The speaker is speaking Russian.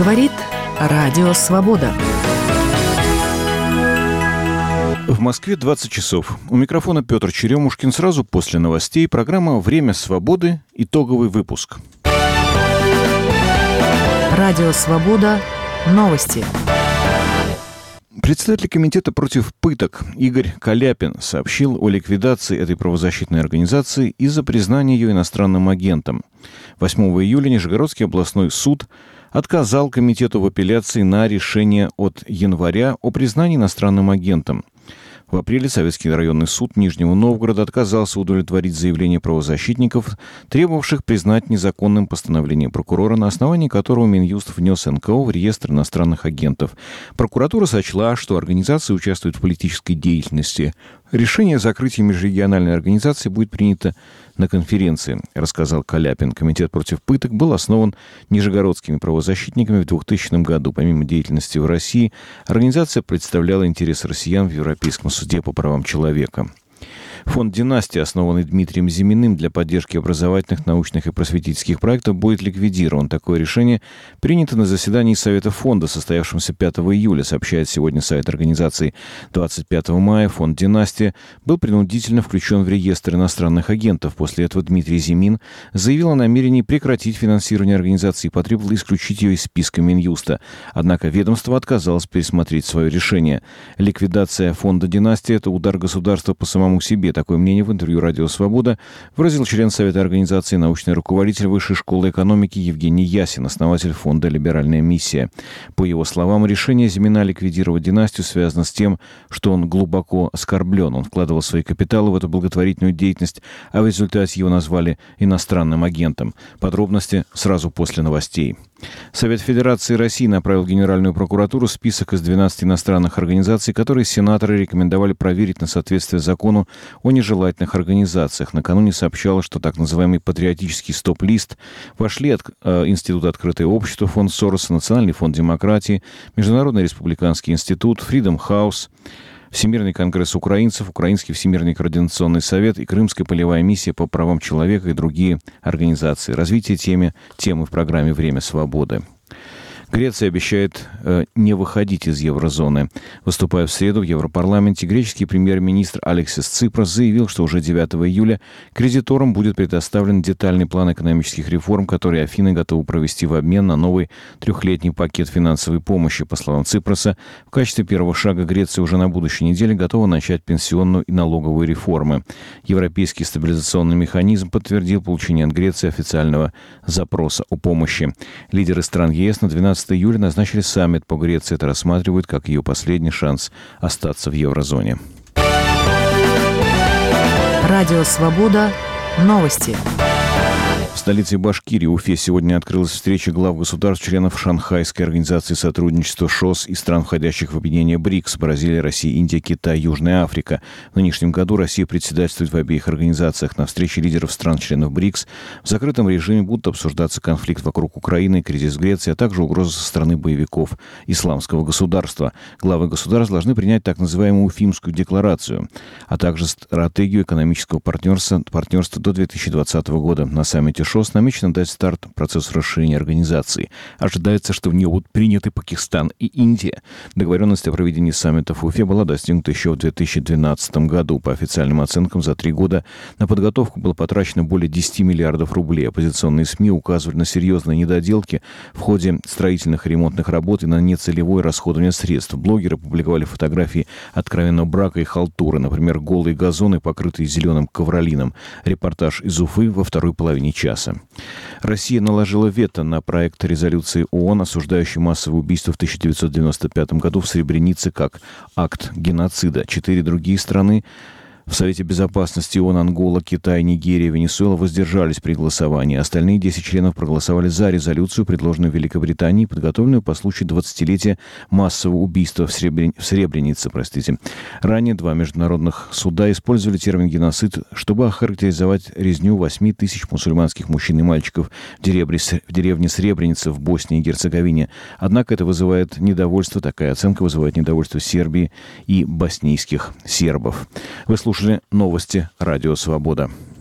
Говорит Радио Свобода. В Москве 20 часов. У микрофона Петр Черемушкин. Сразу после новостей программа «Время свободы». Итоговый выпуск. Радио Свобода. Новости. Представитель комитета против пыток Игорь Каляпин сообщил о ликвидации этой правозащитной организации из-за признания ее иностранным агентом. 8 июля Нижегородский областной суд отказал комитету в апелляции на решение от января о признании иностранным агентом. В апреле Советский районный суд Нижнего Новгорода отказался удовлетворить заявление правозащитников, требовавших признать незаконным постановление прокурора, на основании которого Минюст внес НКО в реестр иностранных агентов. Прокуратура сочла, что организация участвует в политической деятельности. Решение о закрытии межрегиональной организации будет принято на конференции, рассказал Каляпин. Комитет против пыток был основан нижегородскими правозащитниками в 2000 году. Помимо деятельности в России, организация представляла интересы россиян в Европейском суде по правам человека. Фонд «Династия», основанный Дмитрием Зиминым для поддержки образовательных, научных и просветительских проектов, будет ликвидирован. Такое решение принято на заседании Совета фонда, состоявшемся 5 июля, сообщает сегодня сайт организации. 25 мая фонд «Династия» был принудительно включен в реестр иностранных агентов. После этого Дмитрий Зимин заявил о намерении прекратить финансирование организации и потребовал исключить ее из списка Минюста. Однако ведомство отказалось пересмотреть свое решение. Ликвидация фонда «Династия» — это удар государства по самому себе. Такое мнение в интервью «Радио Свобода» выразил член Совета организации, научный руководитель Высшей школы экономики Евгений Ясин, основатель фонда «Либеральная миссия». По его словам, решение Зимина ликвидировать «Династию» связано с тем, что он глубоко оскорблен. Он вкладывал свои капиталы в эту благотворительную деятельность, а в результате его назвали иностранным агентом. Подробности сразу после новостей. Совет Федерации России направил в Генеральную прокуратуру список из 12 иностранных организаций, которые сенаторы рекомендовали проверить на соответствие закону о нежелательных организациях. Накануне сообщалось, что так называемый патриотический стоп-лист вошли Институт «Открытое общество», фонд Сороса, Национальный фонд демократии, Международный республиканский институт, Freedom House, Всемирный конгресс украинцев, Украинский всемирный координационный совет и Крымская полевая миссия по правам человека и другие организации. Развитие темы в программе «Время свободы». Греция обещает не выходить из еврозоны. Выступая в среду в Европарламенте, греческий премьер-министр Алексис Ципрос заявил, что уже 9 июля кредиторам будет предоставлен детальный план экономических реформ, который Афины готовы провести в обмен на новый трехлетний пакет финансовой помощи. По словам Ципроса, в качестве первого шага Греция уже на будущей неделе готова начать пенсионную и налоговую реформы. Европейский стабилизационный механизм подтвердил получение от Греции официального запроса о помощи. Лидеры стран ЕС на 12 июля назначили саммит по Греции. Это рассматривают как ее последний шанс остаться в еврозоне. Радио Свобода. Новости. В столице Башкирии, Уфе, сегодня открылась встреча глав государств-членов Шанхайской организации сотрудничества ШОС и стран, входящих в объединение БРИКС: Бразилия, Россия, Индия, Китай, Южная Африка. В нынешнем году Россия председательствует в обеих организациях. На встрече лидеров стран-членов БРИКС в закрытом режиме будут обсуждаться конфликт вокруг Украины, кризис в Греции, а также угрозы со стороны боевиков исламского государства. Главы государств должны принять так называемую Уфимскую декларацию, а также стратегию экономического партнерства до 2020 года. На саммите ШОС намечено дать старт процессу расширения организации. Ожидается, что в нее будут приняты Пакистан и Индия. Договоренность о проведении саммита в Уфе была достигнута еще в 2012 году. По официальным оценкам, за 3 года на подготовку было потрачено более 10 миллиардов рублей. Оппозиционные СМИ указывали на серьезные недоделки в ходе строительных и ремонтных работ и на нецелевое расходование средств. Блогеры публиковали фотографии откровенного брака и халтуры. Например, голые газоны, покрытые зеленым ковролином. Репортаж из Уфы во второй половине часа. Россия наложила вето на проект резолюции ООН, осуждающий массовое убийство в 1995 году в Сребренице как акт геноцида. 4 другие страны в Совете Безопасности ООН: Ангола, Китай, Нигерия, Венесуэла — воздержались при голосовании. Остальные 10 членов проголосовали за резолюцию, предложенную Великобританией, подготовленную по случаю 20-летия массового убийства в Сребренице. Ранее 2 международных суда использовали термин «геноцид», чтобы охарактеризовать резню 8 тысяч мусульманских мужчин и мальчиков в деревне Сребреница в Боснии и Герцеговине. Однако это вызывает недовольство, такая оценка вызывает недовольство Сербии и боснийских сербов. Вы слушали новости «Радио Свобода».